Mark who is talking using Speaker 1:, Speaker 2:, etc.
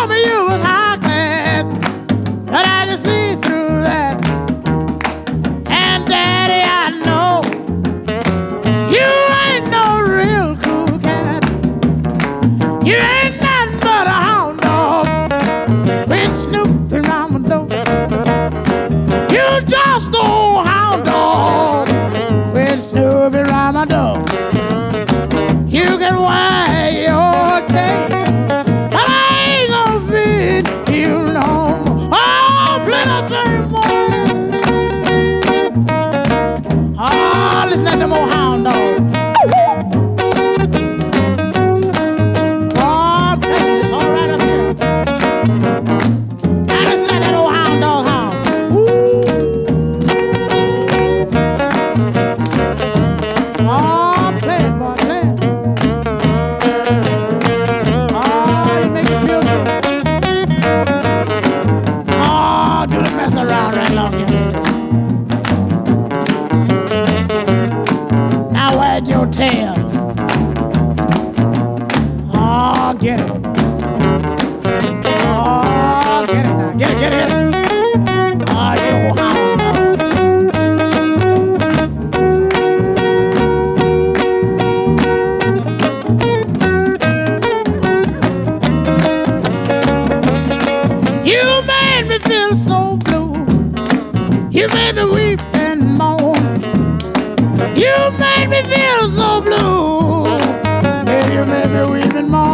Speaker 1: told me you was high class, but I can see through that. And Daddy, I know you ain't no real cool cat. You ain't nothing but a hound dog, quit snooping around my door. You just old hound dog, quit snooping around my door. You can wag your tail, but I ain't gonna feed you no more. Oh, plenty more. Oh, listen to them old hound dogs. Oh, it's all right up here. Now listen to that old hound dog hound. Ooh. Oh, play it, boy, play it. Oh, you make me feel good. Oh, do the mess around right along here. Now wag your tail. Oh, get it. Oh, get it now. Get it, get it, get it. Oh, you old hound dog. You made me feel so blue. You made me weep and moan. You made me feel so blue. Yeah, you made me weep and moan.